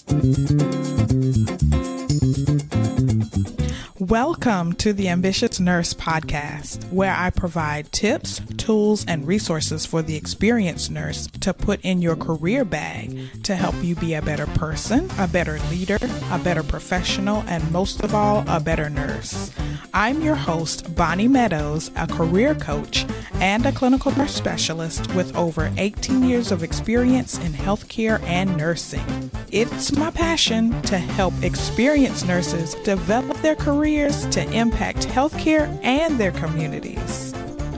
Welcome to the Ambitious Nurse Podcast, where I provide tips, tools, and resources for the experienced nurse to put in your career bag to help you be a better person, a better leader, a better professional, and most of all, a better nurse. I'm your host, Bonnie Meadows, a career coach and a clinical nurse specialist with over 18 years of experience in healthcare and nursing. It's my passion to help experienced nurses develop their careers to impact healthcare and their communities.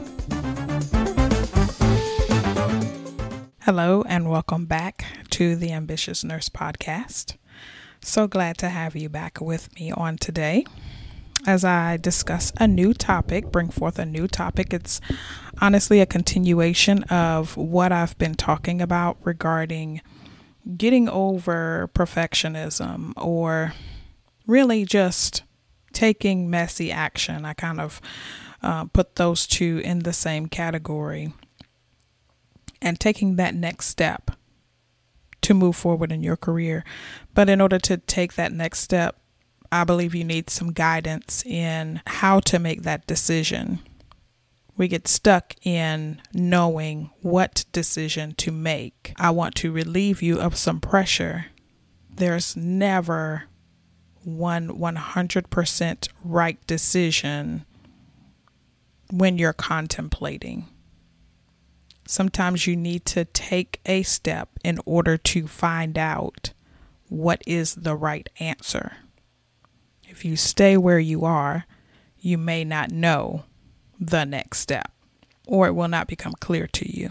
Hello and welcome back to the Ambitious Nurse Podcast. So glad to have you back with me on today. As I discuss a new topic, bring forth a new topic, it's honestly a continuation of what I've been talking about regarding getting over perfectionism or really just taking messy action. I kind of put those two in the same category and taking that next step to move forward in your career. But in order to take that next step, I believe you need some guidance in how to make that decision. We get stuck in knowing what decision to make. I want to relieve you of some pressure. There's never one 100% right decision when you're contemplating. Sometimes you need to take a step in order to find out what is the right answer. If you stay where you are, you may not know the next step, or it will not become clear to you.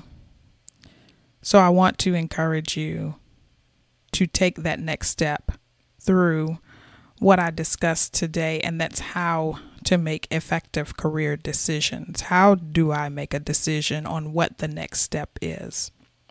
So I want to encourage you to take that next step through what I discussed today, and that's how to make effective career decisions. How do I make a decision on what the next step is?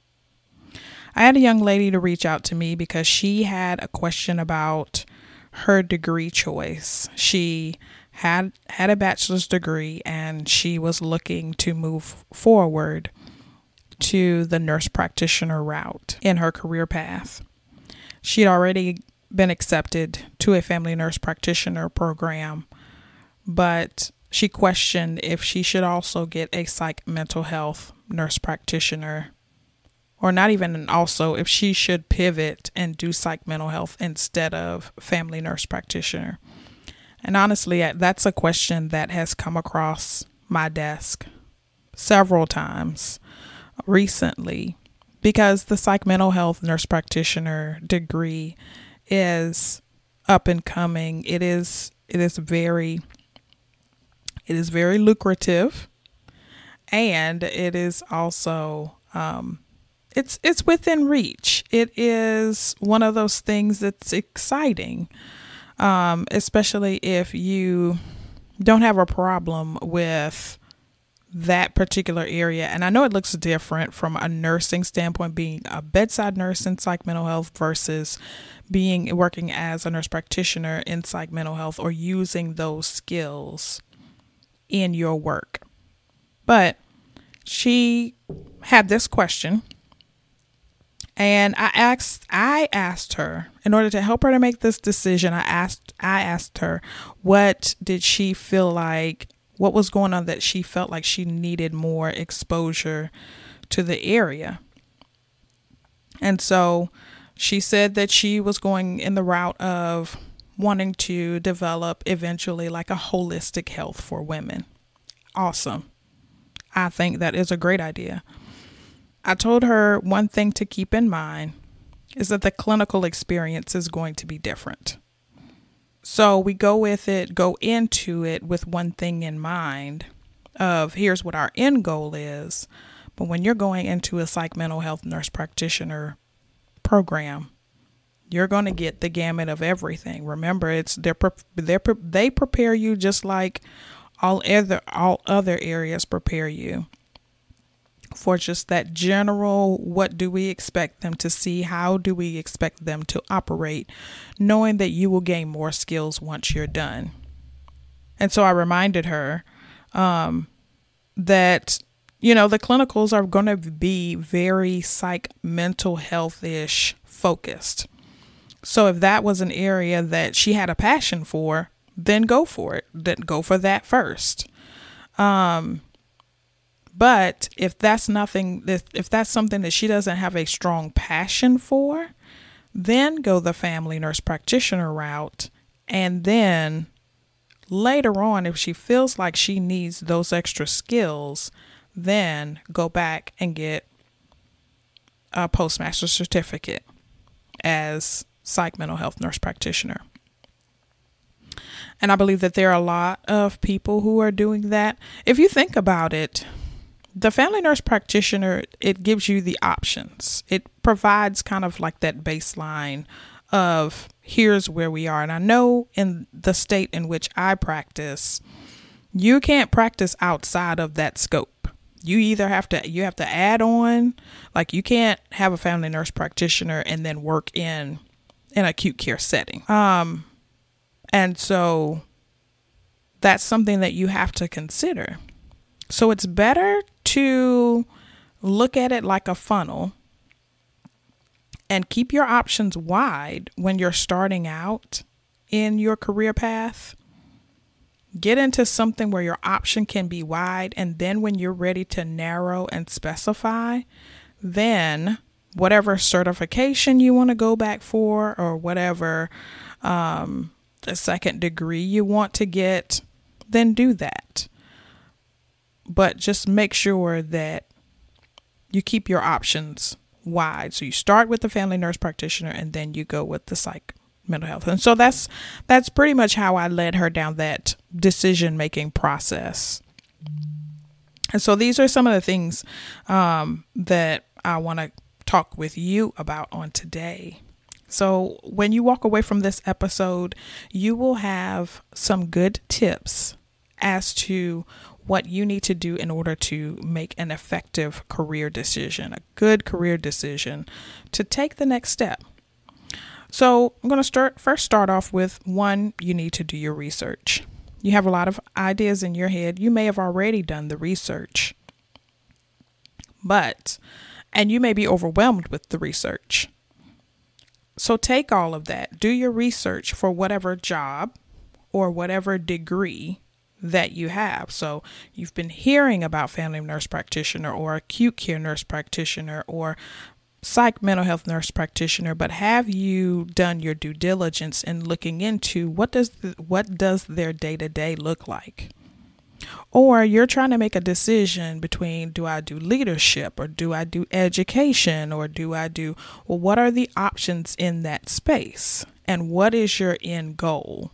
I had a young lady to reach out to me because she had a question about her degree choice. She had a bachelor's degree and she was looking to move forward to the nurse practitioner route in her career path. She'd already been accepted to a family nurse practitioner program, but she questioned if she should also get a psych mental health nurse practitioner, or not even also if she should pivot and do psych mental health instead of family nurse practitioner. And honestly, that's a question that has come across my desk several times recently, because the psych mental health nurse practitioner degree is up and coming. It is very lucrative, and it is also it's within reach. It is one of those things that's exciting, especially if you don't have a problem with that particular area. And I know it looks different from a nursing standpoint, being a bedside nurse in psych mental health versus working as a nurse practitioner in psych mental health, or using those skills in your work. But she had this question, and I asked her, in order to help her to make this decision, I asked her, what did she feel like, what was going on that she felt like she needed more exposure to the area. And so she said that she was going in the route of wanting to develop eventually like a holistic health for women. Awesome. I think that is a great idea. I told her one thing to keep in mind is that the clinical experience is going to be different. So we go into it with one thing in mind of here's what our end goal is. But when you're going into a psych mental health nurse practitioner program, you're going to get the gamut of everything. Remember, they prepare you just like all other areas prepare you for just that general, what do we expect them to see? How do we expect them to operate? Knowing that you will gain more skills once you're done. And so I reminded her that, the clinicals are going to be very psych mental health-ish focused. So if that was an area that she had a passion for, then go for it. Then go for that first. But if that's something that she doesn't have a strong passion for, then go the family nurse practitioner route. And then later on, if she feels like she needs those extra skills, then go back and get a postmaster certificate as psych mental health nurse practitioner. And I believe that there are a lot of people who are doing that. If you think about it, the family nurse practitioner, it gives you the options. It provides kind of like that baseline of here's where we are. And I know in the state in which I practice, you can't practice outside of that scope. You either have to add on, like you can't have a family nurse practitioner and then work in an acute care setting. And so that's something that you have to consider. So it's better to look at it like a funnel and keep your options wide when you're starting out in your career path. Get into something where your option can be wide. And then when you're ready to narrow and specify, then whatever certification you want to go back for, or whatever the second degree you want to get, then do that. But just make sure that you keep your options wide. So you start with the family nurse practitioner and then you go with the psych mental health. And so that's pretty much how I led her down that decision-making process. And so these are some of the things that I want to talk with you about on today. So when you walk away from this episode, you will have some good tips as to what you need to do in order to make an effective career decision, a good career decision to take the next step. So I'm going to start off with one, you need to do your research. You have a lot of ideas in your head. You may have already done the research, and you may be overwhelmed with the research. So take all of that, do your research for whatever job or whatever degree that you have. So you've been hearing about family nurse practitioner or acute care nurse practitioner or psych mental health nurse practitioner, but have you done your due diligence in looking into what does their day-to-day look like? Or you're trying to make a decision between, do I do leadership or do I do education or what are the options in that space? And what is your end goal?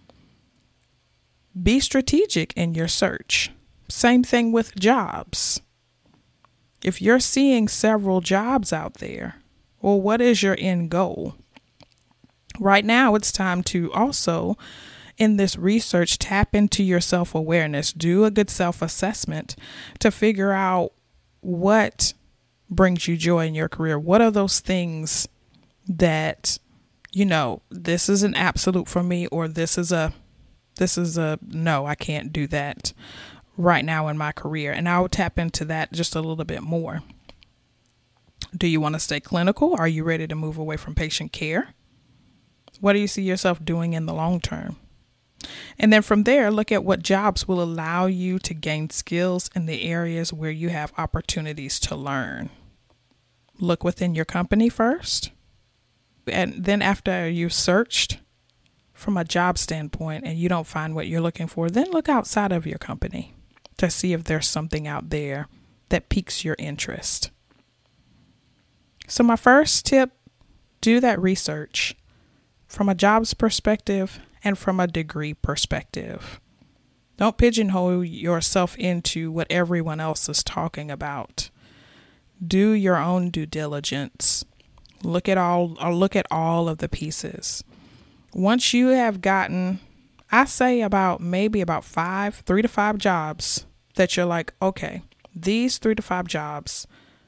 Be strategic in your search. Same thing with jobs. If you're seeing several jobs out there, well, what is your end goal? Right now, it's time to also, in this research, tap into your self-awareness. Do a good self-assessment to figure out what brings you joy in your career. What are those things that, this is an absolute for me, or this is a no, I can't do that right now in my career. And I'll tap into that just a little bit more. Do you want to stay clinical? Are you ready to move away from patient care? What do you see yourself doing in the long term? And then from there, look at what jobs will allow you to gain skills in the areas where you have opportunities to learn. Look within your company first. And then after you've searched from a job standpoint and you don't find what you're looking for, then look outside of your company to see if there's something out there that piques your interest. So my first tip, do that research from a jobs perspective and from a degree perspective. Don't pigeonhole yourself into what everyone else is talking about. Do your own due diligence. Look at all of the pieces. Once you have gotten, I say maybe about 3 to 5 jobs that you're like, okay, these 3 to 5 jobs,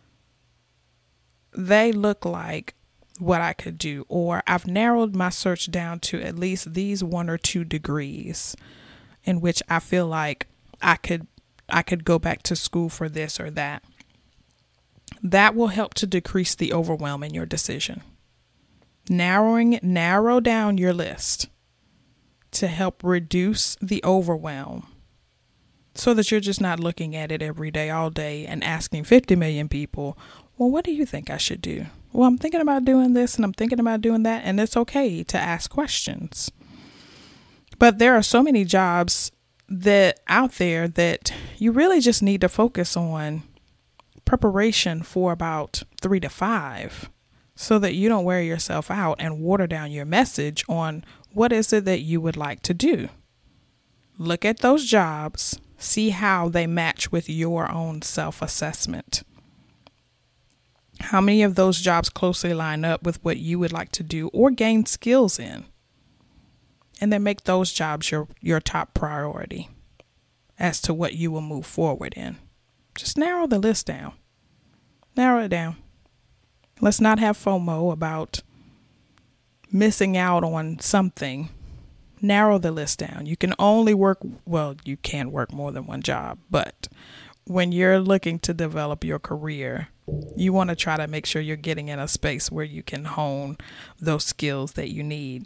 they look like what I could do, or I've narrowed my search down to at least these 1 or 2 degrees in which I feel like I could go back to school for this or that. That will help to decrease the overwhelm in your decision. Narrow down your list to help reduce the overwhelm so that you're just not looking at it every day, all day, and asking 50 million people, well, what do you think I should do? Well, I'm thinking about doing this and I'm thinking about doing that. And it's okay to ask questions. But there are so many jobs that out there that you really just need to focus on preparation for about 3 to 5 so that you don't wear yourself out and water down your message on what is it that you would like to do. Look at those jobs, see how they match with your own self-assessment. How many of those jobs closely line up with what you would like to do or gain skills in? And then make those jobs your top priority as to what you will move forward in. Just narrow the list down. Narrow it down. Let's not have FOMO about missing out on something. Narrow the list down. You can only you can work more than one job, but when you're looking to develop your career, you want to try to make sure you're getting in a space where you can hone those skills that you need.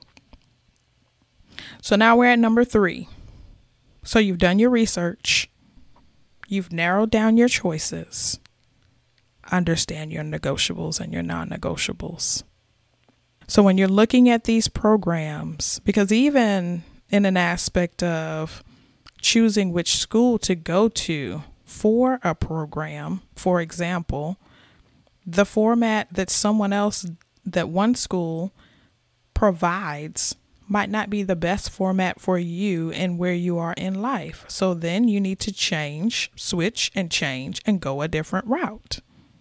So now we're at number 3. So you've done your research. You've narrowed down your choices. Understand your negotiables and your non-negotiables. So when you're looking at these programs, because even in an aspect of choosing which school to go to for a program, for example, the format that one school provides might not be the best format for you and where you are in life. So then you need to switch and go a different route.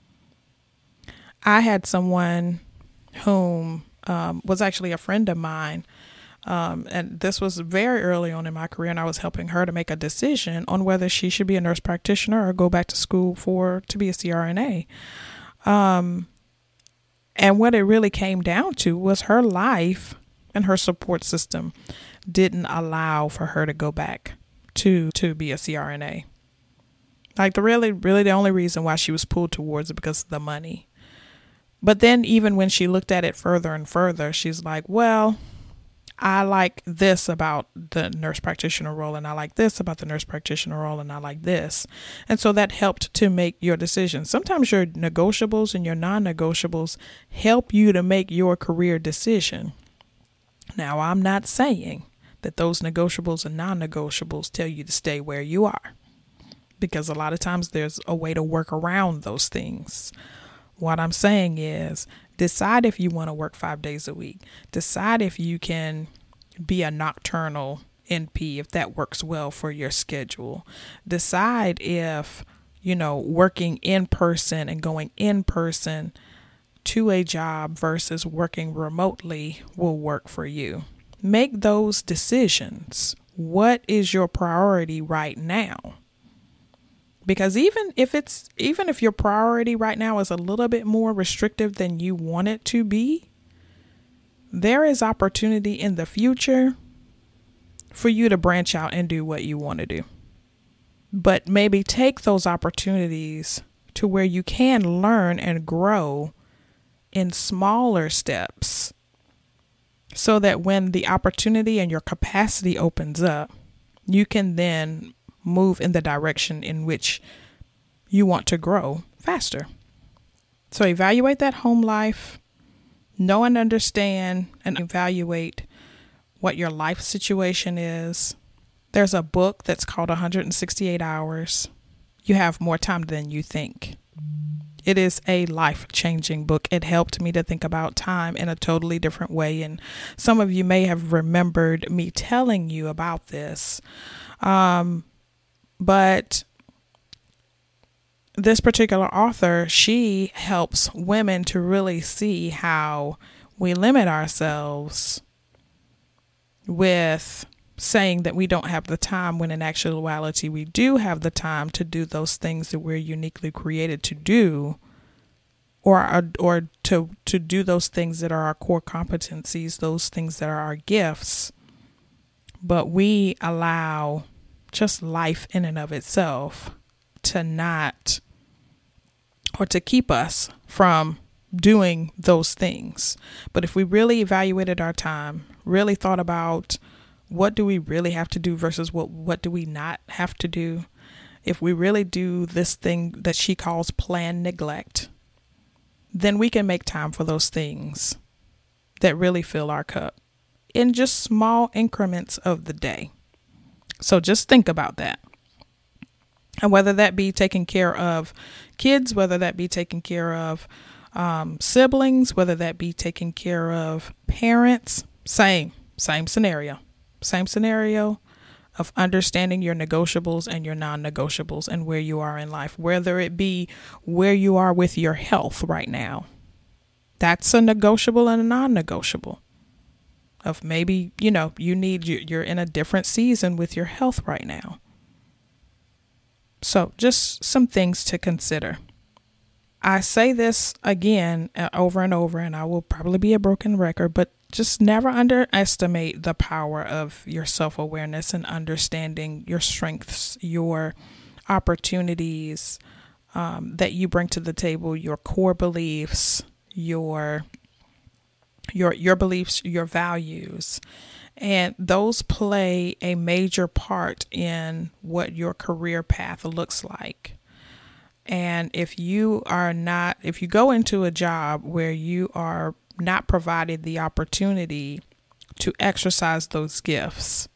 I had someone whom was actually a friend of mine, and this was very early on in my career, and I was helping her to make a decision on whether she should be a nurse practitioner or go back to school to be a CRNA. And what it really came down to was her life and her support system didn't allow for her to go back to be a CRNA. Like really the only reason why she was pulled towards it because of the money. But then even when she looked at it further and further, she's like, well, I like this about the nurse practitioner role, and I like this about the nurse practitioner role, and I like this. And so that helped to make your decision. Sometimes your negotiables and your non-negotiables help you to make your career decision. Now, I'm not saying that those negotiables and non-negotiables tell you to stay where you are, because a lot of times there's a way to work around those things. What I'm saying is decide if you want to work 5 days a week. Decide if you can be a nocturnal NP, if that works well for your schedule. Decide if, working in person and going in person to a job versus working remotely will work for you. Make those decisions. What is your priority right now? Because even if your priority right now is a little bit more restrictive than you want it to be, there is opportunity in the future for you to branch out and do what you want to do. But maybe take those opportunities to where you can learn and grow in smaller steps so that when the opportunity and your capacity opens up, you can then move in the direction in which you want to grow faster. So evaluate that home life, know and understand and evaluate what your life situation is. There's a book that's called 168 Hours. You have more time than you think. It is a life-changing book. It helped me to think about time in a totally different way. And some of you may have remembered me telling you about this. But this particular author, she helps women to really see how we limit ourselves with saying that we don't have the time when in actuality we do have the time to do those things that we're uniquely created to do, or to do those things that are our core competencies, those things that are our gifts. But we allow just life in and of itself to keep us from doing those things. But if we really evaluated our time, really thought about what do we really have to do versus what do we not have to do, if we really do this thing that she calls planned neglect, then we can make time for those things that really fill our cup in just small increments of the day. So just think about that. And whether that be taking care of kids, whether that be taking care of siblings, whether that be taking care of parents, same scenario of understanding your negotiables and your non-negotiables and where you are in life, whether it be where you are with your health right now. That's a negotiable and a non-negotiable of maybe, you're in a different season with your health right now. So just some things to consider. I say this again over and over, and I will probably be a broken record, but just never underestimate the power of your self-awareness and understanding your strengths, your opportunities that you bring to the table, your core beliefs, your beliefs, your values. And those play a major part in what your career path looks like. And if you go into a job where you are not provided the opportunity to exercise those gifts,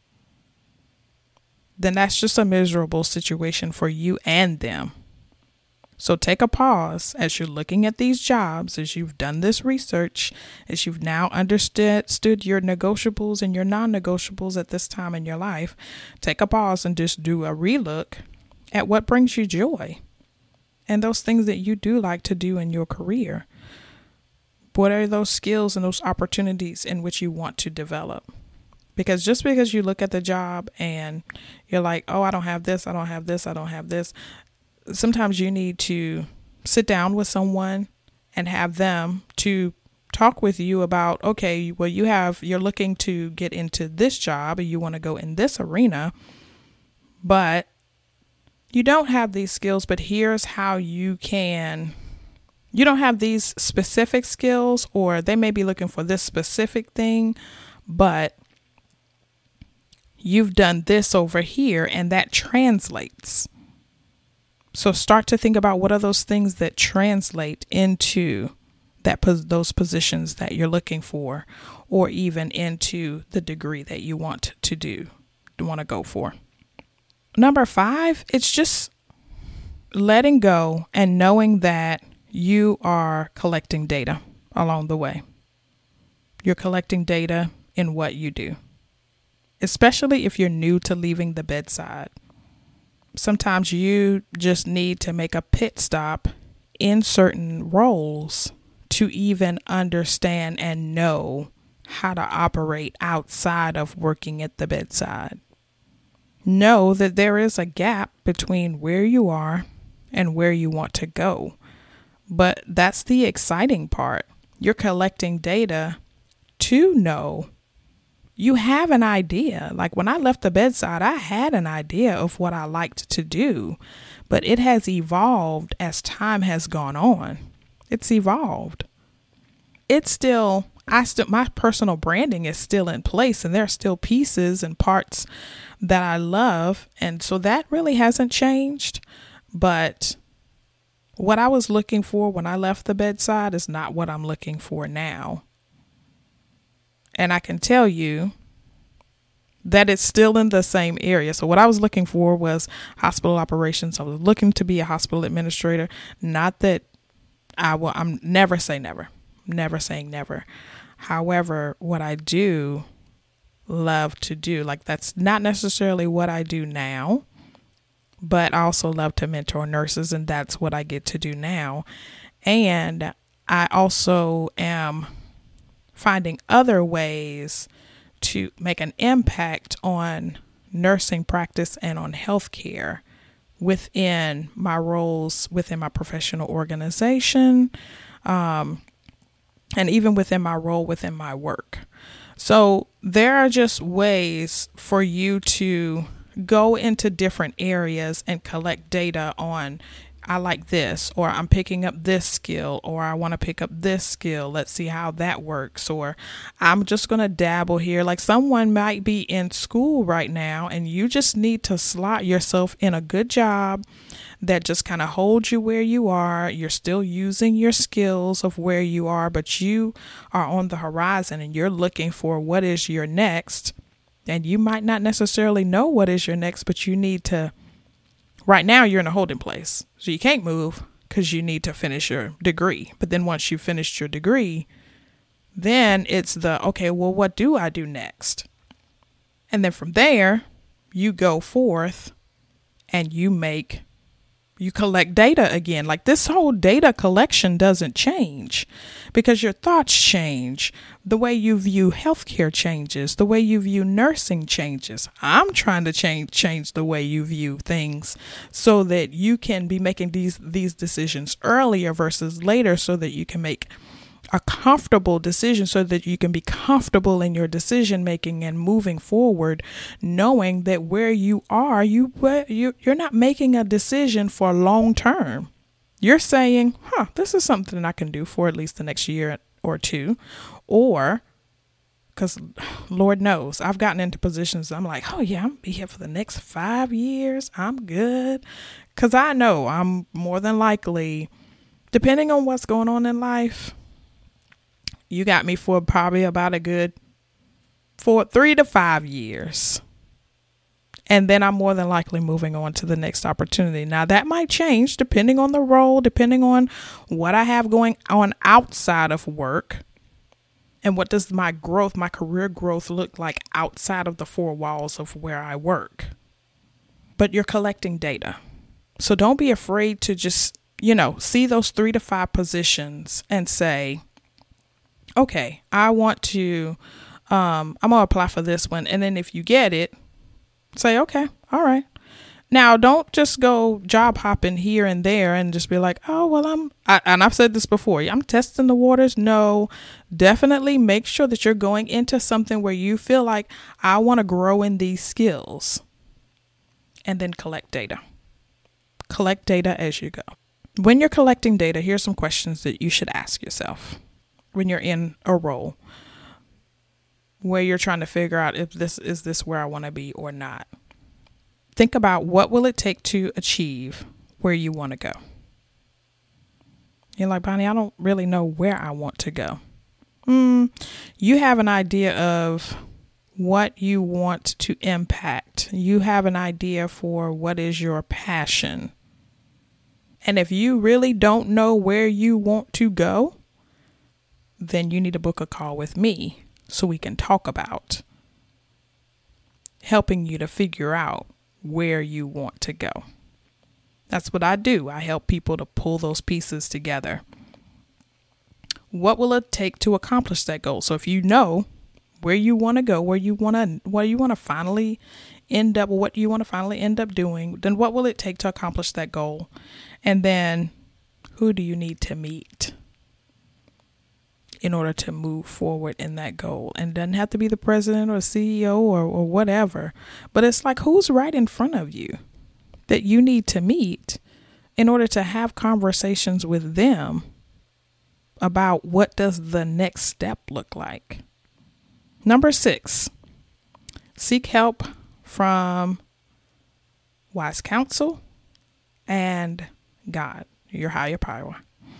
then that's just a miserable situation for you and them. So take a pause as you're looking at these jobs, as you've done this research, as you've now understood your negotiables and your non-negotiables at this time in your life. Take a pause and just do a relook at what brings you joy and those things that you do like to do in your career. What are those skills and those opportunities in which you want to develop? Because just because you look at the job and you're like, oh, I don't have this, I don't have this, I don't have this. Sometimes you need to sit down with someone and have them to talk with you about, okay, well, you're looking to get into this job and you want to go in this arena, but you don't have these skills, but here's how you don't have these specific skills, or they may be looking for this specific thing, but you've done this over here and that translates. So start to think about what are those things that translate into those positions that you're looking for, or even into the degree that you want to go for. Number 5, it's just letting go and knowing that you are collecting data along the way. You're collecting data in what you do, especially if you're new to leaving the bedside. Sometimes you just need to make a pit stop in certain roles to even understand and know how to operate outside of working at the bedside. Know that there is a gap between where you are and where you want to go. But that's the exciting part. You're collecting data to know. You have an idea. Like when I left the bedside, I had an idea of what I liked to do, but it has evolved as time has gone on. It's evolved. My personal branding is still in place, and there are still pieces and parts that I love. And so that really hasn't changed. But what I was looking for when I left the bedside is not what I'm looking for now. And I can tell you that it's still in the same area. So what I was looking for was hospital operations. I was looking to be a hospital administrator. Not that I'm never say never. Never saying never. However, what I do love to do, like that's not necessarily what I do now, but I also love to mentor nurses, and that's what I get to do now. And I also am finding other ways to make an impact on nursing practice and on healthcare within my roles within my professional organization, and even within my role within my work. So there are just ways for you to go into different areas and collect data on I like this, or I'm picking up this skill, or I want to pick up this skill. Let's see how that works. Or I'm just going to dabble here. Like someone might be in school right now and you just need to slot yourself in a good job that just kind of holds you where you are. You're still using your skills of where you are, but you are on the horizon and you're looking for what is your next. And you might not necessarily know what is your next, but you need to. Right now, you're in a holding place, so you can't move because you need to finish your degree. But then once you've finished your degree, then it's okay, well, what do I do next? And then from there, you go forth and you collect data again. Like this whole data collection doesn't change because your thoughts change. The way you view healthcare changes. The way you view nursing changes. I'm trying to change the way you view things so that you can be making these decisions earlier versus later, so that you can make a comfortable decision, so that you can be comfortable in your decision making and moving forward, knowing that where you are, you're not making a decision for long term. You're saying, this is something I can do for at least the next year or two, or because Lord knows I've gotten into positions I'm like, oh yeah, I'm gonna be here for the next 5 years. I'm good. Because I know I'm more than likely, depending on what's going on in life, you got me for probably about a good 3 to 5 years. And then I'm more than likely moving on to the next opportunity. Now that might change depending on the role, depending on what I have going on outside of work. And what does my career growth look like outside of the four walls of where I work? But you're collecting data. So don't be afraid to just, see those 3 to 5 positions and say, okay, I want to, I'm going to apply for this one. And then if you get it, say, okay, all right. Now, don't just go job hopping here and there and just be like, oh, well, and I've said this before, I'm testing the waters. No, definitely make sure that you're going into something where you feel like I want to grow in these skills, and then collect data. Collect data as you go. When you're collecting data, here's some questions that you should ask yourself when you're in a role where you're trying to figure out if this is where I want to be or not. Think about what will it take to achieve where you want to go. You're like, Bonnie, I don't really know where I want to go. You have an idea of what you want to impact. You have an idea for what is your passion. And if you really don't know where you want to go, then you need to book a call with me so we can talk about helping you to figure out where you want to go. That's what I do. I help people to pull those pieces together. What will it take to accomplish that goal? So if you know where you want to go, what you want to finally end up doing, then what will it take to accomplish that goal? And then who do you need to meet in order to move forward in that goal? And it doesn't have to be the president or CEO or whatever, but it's like, who's right in front of you that you need to meet in order to have conversations with them about what does the next step look like. Number 6, seek help from wise counsel and God, your higher power.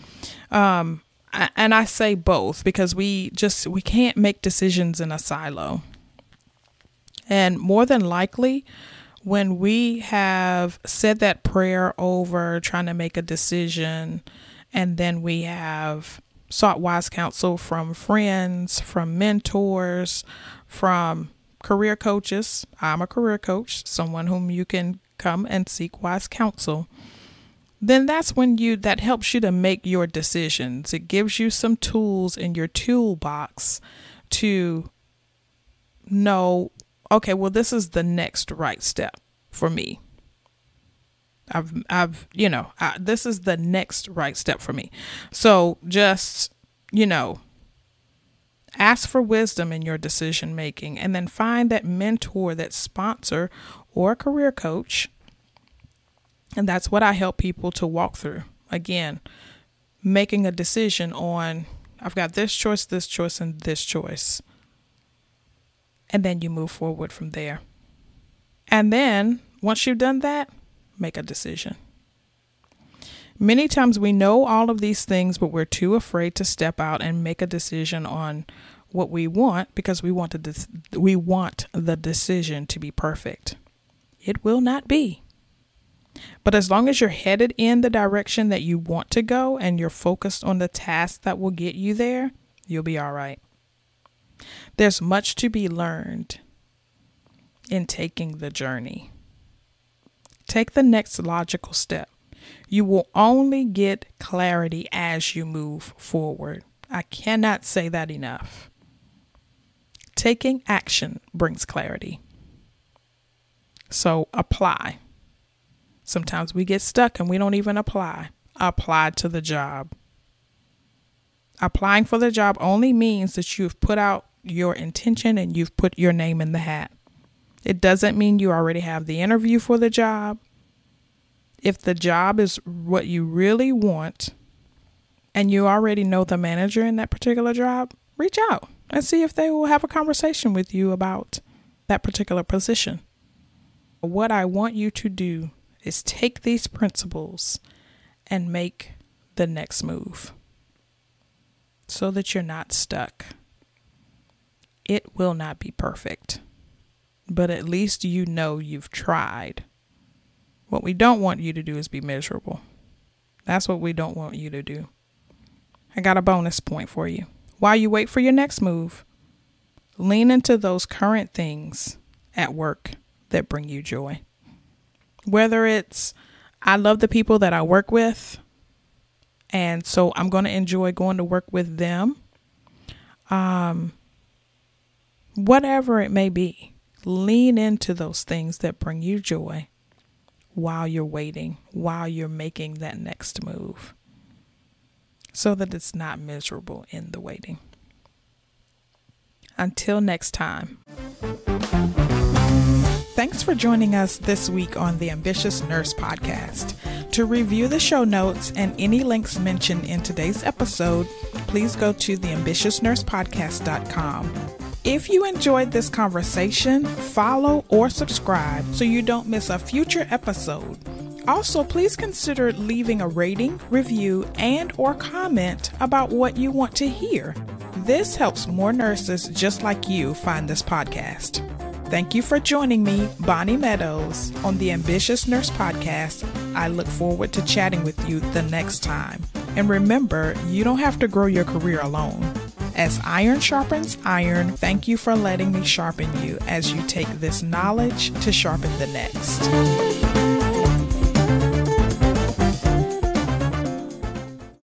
And I say both because we can't make decisions in a silo. And more than likely, when we have said that prayer over trying to make a decision, and then we have sought wise counsel from friends, from mentors, from career coaches. I'm a career coach, someone whom you can come and seek wise counsel. Then that's when that helps you to make your decisions. It gives you some tools in your toolbox to know, okay, well, this is the next right step for me. This is the next right step for me. So just, ask for wisdom in your decision making, and then find that mentor, that sponsor or career coach And that's what I help people to walk through. Again, making a decision on, I've got this choice, and this choice. And then you move forward from there. And then once you've done that, make a decision. Many times we know all of these things, but we're too afraid to step out and make a decision on what we want because we want the decision to be perfect. It will not be. But as long as you're headed in the direction that you want to go and you're focused on the task that will get you there, you'll be all right. There's much to be learned in taking the journey. Take the next logical step. You will only get clarity as you move forward. I cannot say that enough. Taking action brings clarity. So apply. Sometimes we get stuck and we don't even apply. Apply to the job. Applying for the job only means that you've put out your intention and you've put your name in the hat. It doesn't mean you already have the interview for the job. If the job is what you really want and you already know the manager in that particular job, reach out and see if they will have a conversation with you about that particular position. What I want you to do is take these principles and make the next move so that you're not stuck. It will not be perfect, but at least you know you've tried. What we don't want you to do is be miserable. That's what we don't want you to do. I got a bonus point for you. While you wait for your next move, lean into those current things at work that bring you joy. Whether it's, I love the people that I work with, and so I'm going to enjoy going to work with them. Whatever it may be, lean into those things that bring you joy while you're waiting, while you're making that next move, so that it's not miserable in the waiting. Until next time. Thanks for joining us this week on the Ambitious Nurse Podcast. To review the show notes and any links mentioned in today's episode, please go to theambitiousnursepodcast.com. If you enjoyed this conversation, follow or subscribe so you don't miss a future episode. Also, please consider leaving a rating, review, and or comment about what you want to hear. This helps more nurses just like you find this podcast. Thank you for joining me, Bonnie Meadows, on the Ambitious Nurse Podcast. I look forward to chatting with you the next time. And remember, you don't have to grow your career alone. As iron sharpens iron, thank you for letting me sharpen you as you take this knowledge to sharpen the next.